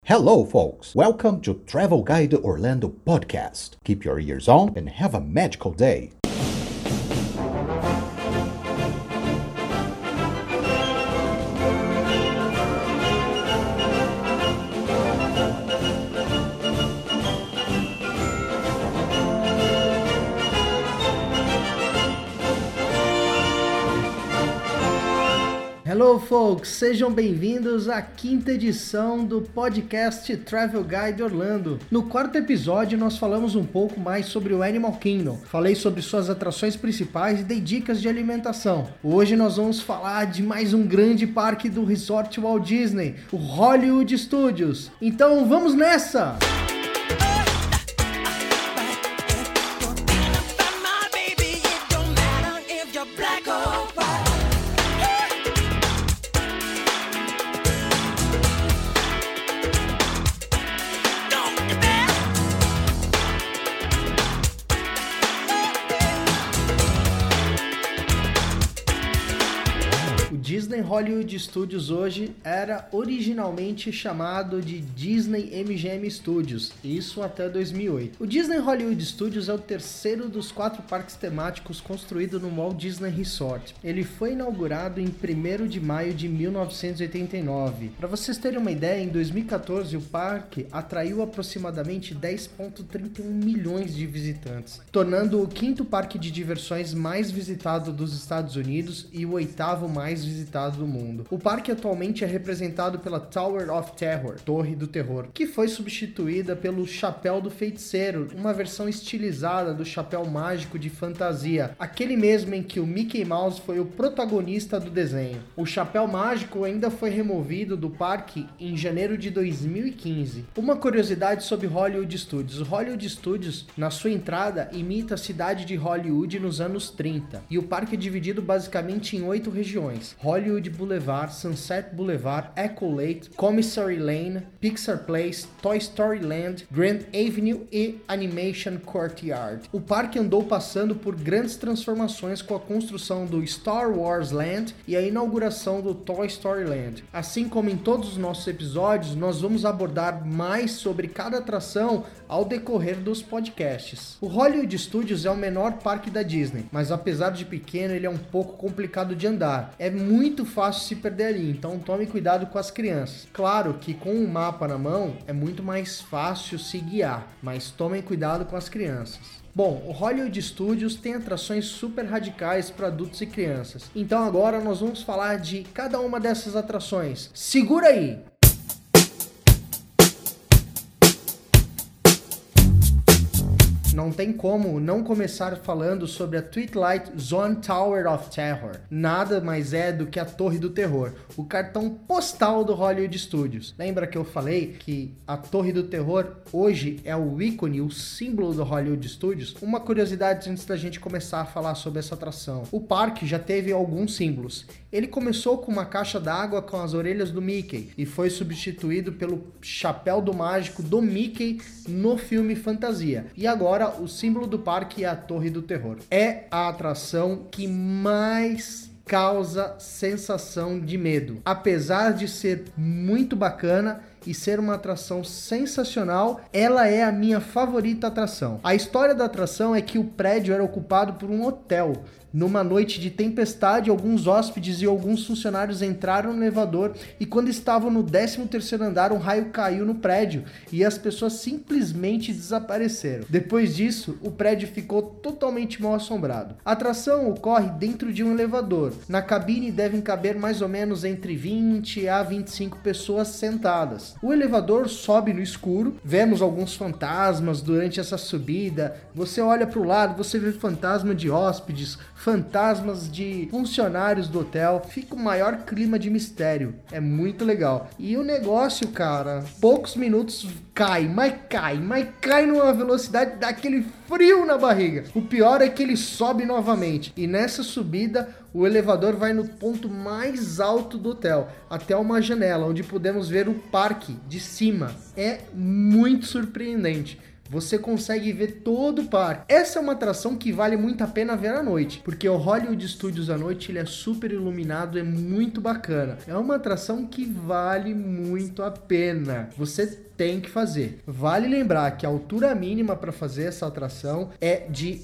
Hello, folks. Welcome to Travel Guide Orlando podcast. Keep your ears on and have a magical day. Hello, folks! Sejam bem-vindos à quinta edição do podcast Travel Guide Orlando. No quarto episódio, nós falamos um pouco mais sobre o Animal Kingdom. Falei sobre suas atrações principais e dei dicas de alimentação. Hoje nós vamos falar de mais um grande parque do Resort Walt Disney, o Hollywood Studios. Então, vamos nessa! Disney Hollywood Studios hoje era originalmente chamado de Disney MGM Studios, isso até 2008. O Disney Hollywood Studios é o terceiro dos 4 parques temáticos construído no Walt Disney Resort. Ele foi inaugurado em 1º de maio de 1989. Para vocês terem uma ideia, em 2014 o parque atraiu aproximadamente 10,31 milhões de visitantes, tornando o 5º parque de diversões mais visitado dos Estados Unidos e o 8º mais visitado do mundo. O parque atualmente é representado pela Tower of Terror, Torre do Terror, que foi substituída pelo Chapéu do Feiticeiro, uma versão estilizada do chapéu mágico de fantasia, aquele mesmo em que o Mickey Mouse foi o protagonista do desenho. O chapéu mágico ainda foi removido do parque em janeiro de 2015. Uma curiosidade sobre Hollywood Studios. O Hollywood Studios, na sua entrada, imita a cidade de Hollywood nos anos 30, e o parque é dividido basicamente em 8 regiões: Hollywood Boulevard, Sunset Boulevard, Echo Lake, Commissary Lane, Pixar Place, Toy Story Land, Grand Avenue e Animation Courtyard. O parque andou passando por grandes transformações com a construção do Star Wars Land e a inauguração do Toy Story Land. Assim como em todos os nossos episódios, nós vamos abordar mais sobre cada atração ao decorrer dos podcasts. O Hollywood Studios é o menor parque da Disney, mas apesar de pequeno, ele é um pouco complicado de andar. É muito fácil se perder ali, então tome cuidado com as crianças. Claro que com um mapa na mão é muito mais fácil se guiar, mas tomem cuidado com as crianças. Bom, o Hollywood Studios tem atrações super radicais para adultos e crianças. Então agora nós vamos falar de cada uma dessas atrações. Segura aí! Não tem como não começar falando sobre a Twilight Zone Tower of Terror. Nada mais é do que a Torre do Terror, o cartão postal do Hollywood Studios. Lembra que eu falei que a Torre do Terror hoje é o ícone, o símbolo do Hollywood Studios? Uma curiosidade antes da gente começar a falar sobre essa atração. O parque já teve alguns símbolos. Ele começou com uma caixa d'água com as orelhas do Mickey e foi substituído pelo chapéu do mágico do Mickey no filme Fantasia. E agora o símbolo do parque é a Torre do Terror. É a atração que mais causa sensação de medo. Apesar de ser muito bacana e ser uma atração sensacional, ela é a minha favorita atração. A história da atração é que o prédio era ocupado por um hotel. Numa noite de tempestade, alguns hóspedes e alguns funcionários entraram no elevador e quando estavam no 13º andar, um raio caiu no prédio e as pessoas simplesmente desapareceram. Depois disso, o prédio ficou totalmente mal assombrado. A atração ocorre dentro de um elevador. Na cabine devem caber mais ou menos entre 20 a 25 pessoas sentadas. O elevador sobe no escuro, vemos alguns fantasmas durante essa subida. Você olha para o lado, você vê fantasma de hóspedes, fantasmas de funcionários do hotel. Fica o maior clima de mistério. É muito legal. E o negócio, cara, poucos minutos cai numa velocidade daquele frio na barriga. O pior é que ele sobe novamente. E nessa subida, o elevador vai no ponto mais alto do hotel, até uma janela, onde podemos ver o parque de cima. É muito surpreendente. você consegue ver todo o parque. Essa é uma atração que vale muito a pena ver à noite, porque o Hollywood Studios à noite ele é super iluminado, é muito bacana. É uma atração que vale muito a pena. Você tem que fazer. Vale lembrar que a altura mínima para fazer essa atração é de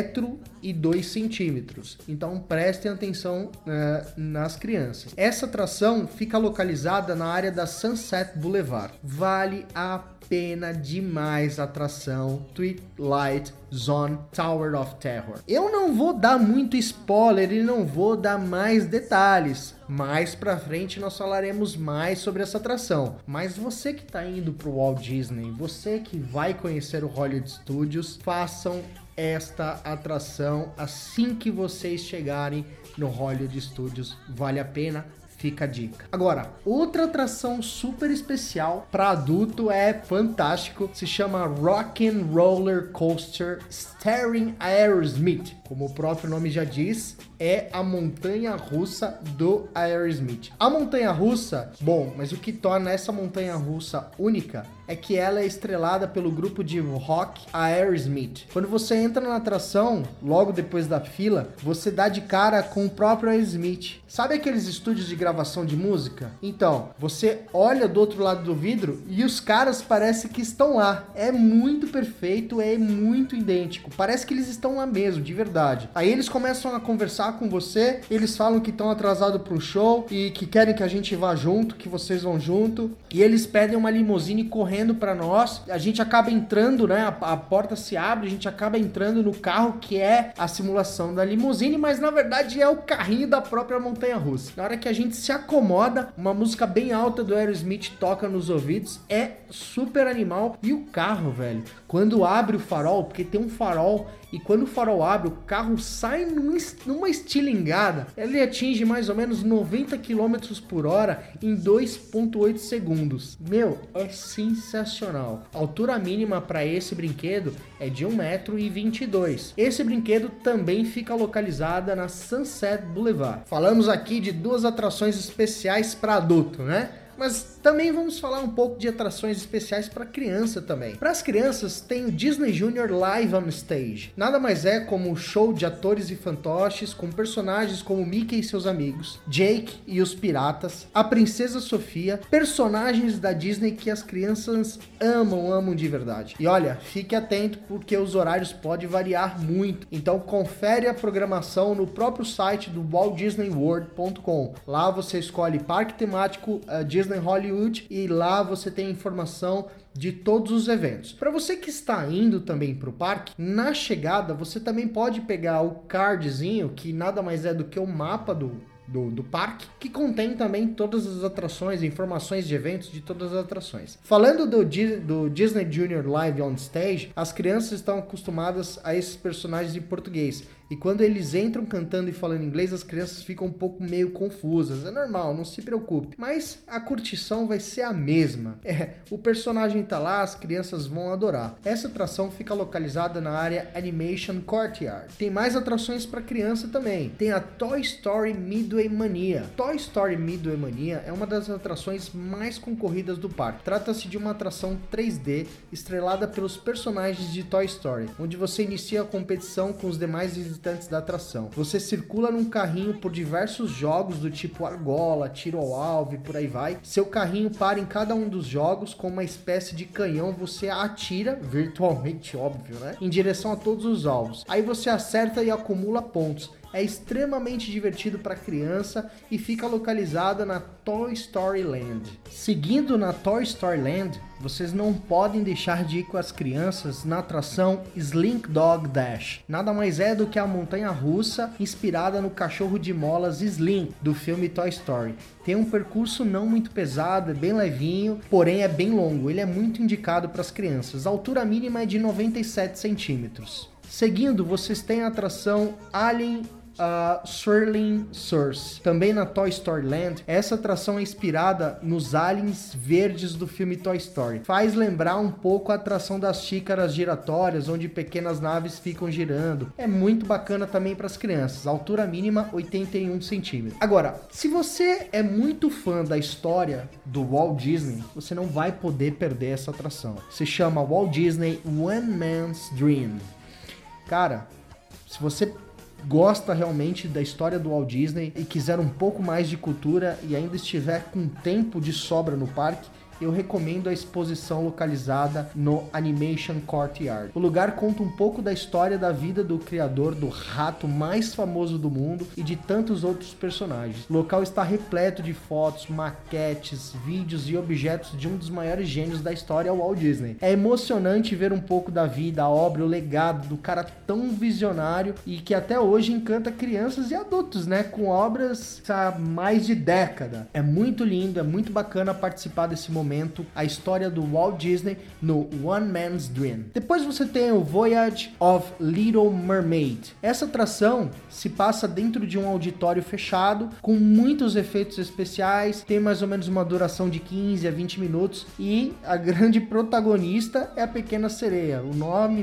1,02 m. Então prestem atenção nas crianças. Essa atração fica localizada na área da Sunset Boulevard. Vale a pena demais a atração Twilight Zone Tower of Terror. Eu não vou dar muito spoiler e não vou dar mais detalhes. Mais pra frente nós falaremos mais sobre essa atração. Mas você que tá indo pro Walt Disney, você que vai conhecer o Hollywood Studios, façam esta atração assim que vocês chegarem no Hollywood Studios. Vale a pena. Fica a dica. Agora, outra atração super especial para adulto é fantástico. Se chama Rock'n Roller Coaster Starring Aerosmith. Como o próprio nome já diz, é a montanha-russa do Aerosmith. A montanha-russa, bom, mas o que torna essa montanha-russa única é que ela é estrelada pelo grupo de rock Aerosmith. Quando você entra na atração, logo depois da fila, você dá de cara com o próprio Aerosmith. Sabe aqueles estúdios de gravação de música? Então, você olha do outro lado do vidro e os caras parecem que estão lá. É muito perfeito, é muito idêntico. Parece que eles estão lá mesmo, de verdade. Aí eles começam a conversar com você, eles falam que estão atrasados para um show e que querem que a gente vá junto, que vocês vão junto. E eles pedem uma limusine correndo para nós. A gente acaba entrando, né? A porta se abre, a gente acaba entrando no carro que é a simulação da limusine, mas na verdade é o carrinho da própria montanha-russa. Na hora que a gente se acomoda, uma música bem alta do Aerosmith toca nos ouvidos, é super animal. E o carro, velho, quando abre o farol, porque tem um farol, e quando o farol abre, o carro sai numa estilingada. Ele atinge mais ou menos 90 km por hora em 2,8 segundos. Meu, é sensacional. A altura mínima para esse brinquedo é de 1,22 m. Esse brinquedo também fica localizada na Sunset Boulevard. Falamos aqui de duas atrações especiais para adulto, né? Mas também vamos falar um pouco de atrações especiais para criança também. Para as crianças tem o Disney Junior Live on Stage. Nada mais é como um show de atores e fantoches com personagens como Mickey e seus amigos, Jake e os Piratas, a Princesa Sofia, personagens da Disney que as crianças amam de verdade. E olha, fique atento porque os horários podem variar muito. Então confere a programação no próprio site do WaltDisneyWorld.com. Lá você escolhe parque temático Disney Hollywood e lá você tem informação de todos os eventos. Para você que está indo também para o parque, na chegada você também pode pegar o cardzinho, que nada mais é do que o mapa do parque, que contém também todas as atrações, informações de eventos de todas as atrações. Falando do Disney Junior Live on Stage, as crianças estão acostumadas a esses personagens em português. E quando eles entram cantando e falando inglês, as crianças ficam um pouco meio confusas. É normal, não se preocupe. Mas a curtição vai ser a mesma. O personagem tá lá, as crianças vão adorar. Essa atração fica localizada na área Animation Courtyard. Tem mais atrações para criança também. Tem a Toy Story Midway Mania. Toy Story Midway Mania é uma das atrações mais concorridas do parque. Trata-se de uma atração 3D estrelada pelos personagens de Toy Story, onde você inicia a competição com os demais visitantes da atração. Você circula num carrinho por diversos jogos do tipo argola, tiro ao alvo e por aí vai. Seu carrinho para em cada um dos jogos com uma espécie de canhão, você atira, virtualmente óbvio, né? Em direção a todos os alvos. Aí você acerta e acumula pontos. É extremamente divertido para criança e fica localizada na Toy Story Land. Seguindo na Toy Story Land, vocês não podem deixar de ir com as crianças na atração Slink Dog Dash. Nada mais é do que a montanha-russa inspirada no cachorro de molas Slink do filme Toy Story. Tem um percurso não muito pesado, é bem levinho, porém é bem longo. Ele é muito indicado para as crianças. A altura mínima é de 97 centímetros. Seguindo, vocês têm a atração Alien Swirling Source, também na Toy Story Land. Essa atração é inspirada nos aliens verdes do filme Toy Story. Faz lembrar um pouco a atração das xícaras giratórias, onde pequenas naves ficam girando. É muito bacana também para as crianças. Altura mínima 81 centímetros. Agora, se você é muito fã da história do Walt Disney, você não vai poder perder essa atração. Se chama Walt Disney One Man's Dream. Cara, se você gosta realmente da história do Walt Disney e quiser um pouco mais de cultura e ainda estiver com tempo de sobra no parque, eu recomendo a exposição localizada no Animation Courtyard. O lugar conta um pouco da história da vida do criador do rato mais famoso do mundo e de tantos outros personagens. O local está repleto de fotos, maquetes, vídeos e objetos de um dos maiores gênios da história, o Walt Disney. É emocionante ver um pouco da vida, a obra, o legado do cara tão visionário e que até hoje encanta crianças e adultos, né? Com obras há mais de década. É muito lindo, é muito bacana participar desse momento, a história do Walt Disney no One Man's Dream. Depois você tem o Voyage of Little Mermaid. Essa atração se passa dentro de um auditório fechado, com muitos efeitos especiais, tem mais ou menos uma duração de 15 a 20 minutos e a grande protagonista é a Pequena Sereia. O nome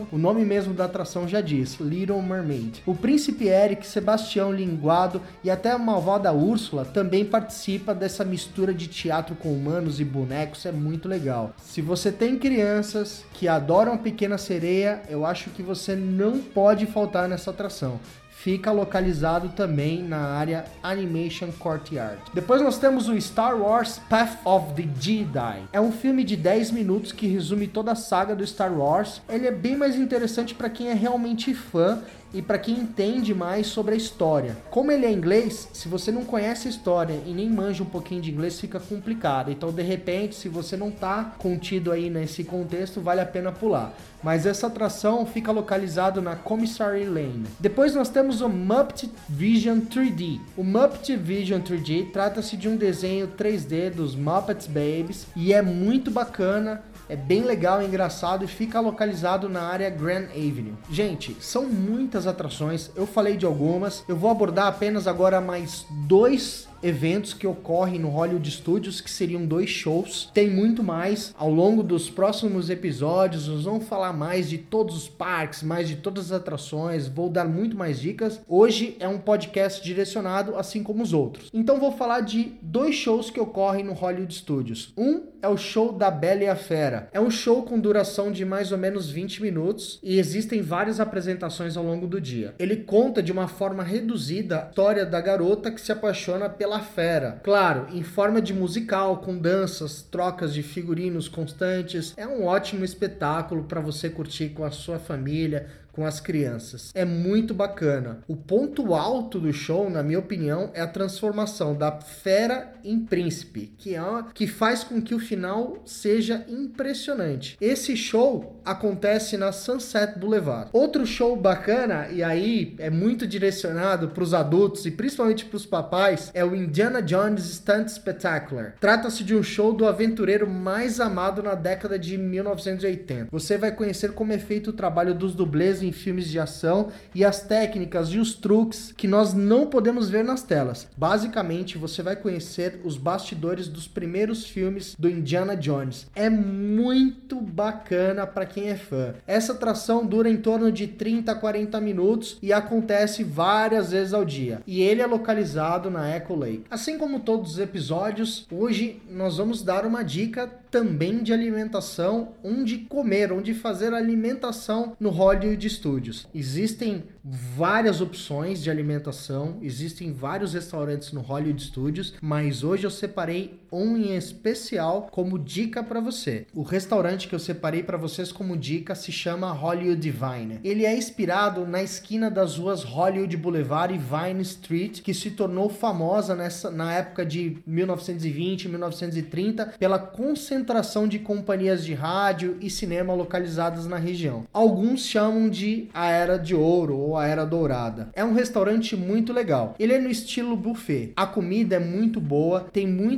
mesmo da atração já diz, Little Mermaid. O Príncipe Eric, Sebastião Linguado e até a malvada Úrsula também participa dessa mistura de teatro com humanos e bonecos, é muito legal. Se você tem crianças que adoram a Pequena Sereia, eu acho que você não pode faltar nessa atração. Fica localizado também na área Animation Courtyard. Depois nós temos o Star Wars Path of the Jedi. É um filme de 10 minutos que resume toda a saga do Star Wars. Ele é bem mais interessante para quem é realmente fã e para quem entende mais sobre a história. Como ele é inglês, se você não conhece a história e nem manja um pouquinho de inglês, fica complicado. Então, de repente, se você não tá contido aí nesse contexto, vale a pena pular. Mas essa atração fica localizado na Commissary Lane. Depois nós temos o Muppet Vision 3D. O Muppet Vision 3D trata-se de um desenho 3D dos Muppets Babies e é muito bacana. É bem legal, é engraçado e fica localizado na área Grand Avenue. Gente, são muitas atrações, eu falei de algumas, eu vou abordar apenas agora mais 2 eventos que ocorrem no Hollywood Studios, que seriam 2 shows. Tem muito mais. Ao longo dos próximos episódios, nós vamos falar mais de todos os parques, mais de todas as atrações, vou dar muito mais dicas. Hoje é um podcast direcionado, assim como os outros. Então vou falar de 2 shows que ocorrem no Hollywood Studios. Um é o show da Bela e a Fera. É um show com duração de mais ou menos 20 minutos e existem várias apresentações ao longo do dia. Ele conta de uma forma reduzida a história da garota que se apaixona pela fera. Claro, em forma de musical, com danças, trocas de figurinos constantes. É um ótimo espetáculo para você curtir com a sua família, com as crianças. É muito bacana. O ponto alto do show, na minha opinião, é a transformação da fera em príncipe, que faz com que o final seja impressionante. Esse show acontece na Sunset Boulevard. Outro show bacana, e aí é muito direcionado para os adultos e principalmente para os papais, é o Indiana Jones Stunt Spectacular. Trata-se de um show do aventureiro mais amado na década de 1980. Você vai conhecer como é feito o trabalho dos dublês em filmes de ação e as técnicas e os truques que nós não podemos ver nas telas. Basicamente, você vai conhecer os bastidores dos primeiros filmes do Indiana Jones. É muito bacana para quem é fã. Essa atração dura em torno de 30 a 40 minutos e acontece várias vezes ao dia. E ele é localizado na Echo Lake. Assim como todos os episódios, hoje nós vamos dar uma dica também de alimentação, onde comer, onde fazer alimentação no Hollywood Studios. Existem várias opções de alimentação, existem vários restaurantes no Hollywood Studios, mas hoje eu separei um em especial como dica para você. O restaurante que eu separei para vocês como dica se chama Hollywood Divine. Ele é inspirado na esquina das ruas Hollywood Boulevard e Vine Street, que se tornou famosa na época de 1920 e 1930 pela concentração de companhias de rádio e cinema localizadas na região. Alguns chamam de a Era de Ouro ou a Era Dourada. É um restaurante muito legal. Ele é no estilo buffet. A comida é muito boa, tem muitas opções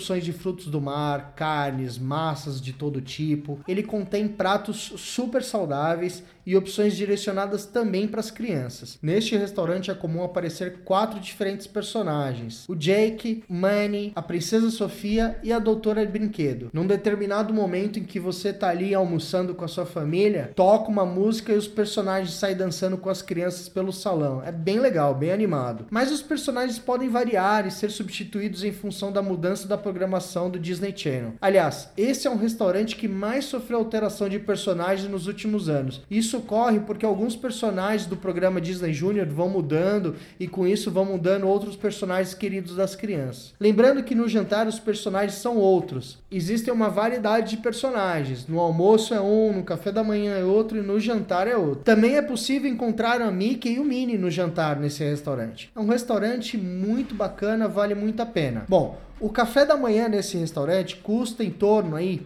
opções de frutos do mar, carnes, massas de todo tipo. Ele contém pratos super saudáveis e opções direcionadas também para as crianças. Neste restaurante é comum aparecer 4 diferentes personagens: o Jake, Manny, a Princesa Sofia e a Doutora Brinquedo. Num determinado momento em que você tá ali almoçando com a sua família, toca uma música e os personagens saem dançando com as crianças pelo salão. É bem legal, bem animado. Mas os personagens podem variar e ser substituídos em função da mudança da programação do Disney Channel. Aliás, esse é um restaurante que mais sofreu alteração de personagens nos últimos anos. Isso ocorre porque alguns personagens do programa Disney Junior vão mudando e com isso vão mudando outros personagens queridos das crianças. Lembrando que no jantar os personagens são outros. Existem uma variedade de personagens. No almoço é um, no café da manhã é outro e no jantar é outro. Também é possível encontrar a Mickey e o Minnie no jantar nesse restaurante. É um restaurante muito bacana, vale muito a pena. Bom, o café da manhã nesse restaurante custa em torno aí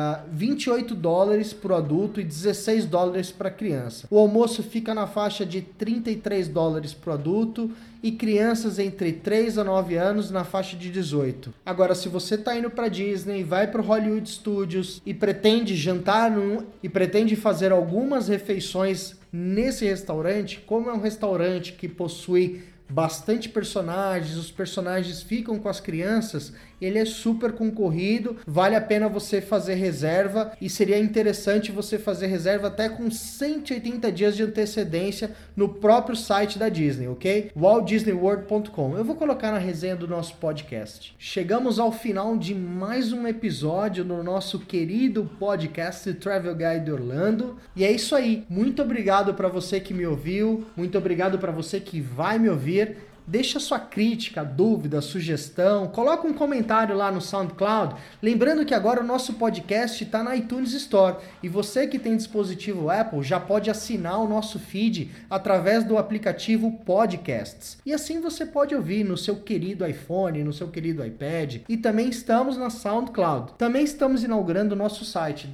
$28 para o adulto e $16 para a criança. O almoço fica na faixa de $33 para o adulto e crianças entre 3 a 9 anos na faixa de 18. Agora, se você está indo para Disney, vai para o Hollywood Studios e pretende jantar e pretende fazer algumas refeições nesse restaurante, como é um restaurante que possui bastante personagens, os personagens ficam com as crianças, ele é super concorrido, vale a pena você fazer reserva e seria interessante você fazer reserva até com 180 dias de antecedência no próprio site da Disney, ok? WaltDisneyWorld.com. Eu vou colocar na resenha do nosso podcast. Chegamos ao final de mais um episódio no nosso querido podcast Travel Guide Orlando e é isso aí. Muito obrigado para você que me ouviu, muito obrigado para você que vai me ouvir. Deixa sua crítica, dúvida, sugestão, coloca um comentário lá no SoundCloud. Lembrando que agora o nosso podcast está na iTunes Store e você que tem dispositivo Apple já pode assinar o nosso feed através do aplicativo Podcasts. E assim você pode ouvir no seu querido iPhone, no seu querido iPad e também estamos na SoundCloud. Também estamos inaugurando o nosso site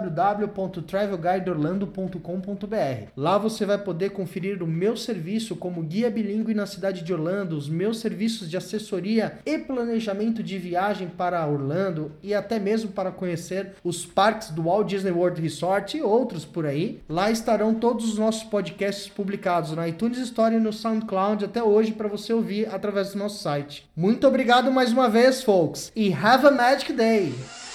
www.travelguideorlando.com.br. Lá você vai poder conferir o meu serviço como guia bilíngue na cidade de Orlando, os meus serviços de assessoria e planejamento de viagem para Orlando e até mesmo para conhecer os parques do Walt Disney World Resort e outros por aí. Lá estarão todos os nossos podcasts publicados na iTunes Store e no SoundCloud até hoje para você ouvir através do nosso site. Muito obrigado mais uma vez, folks, e have a magic day!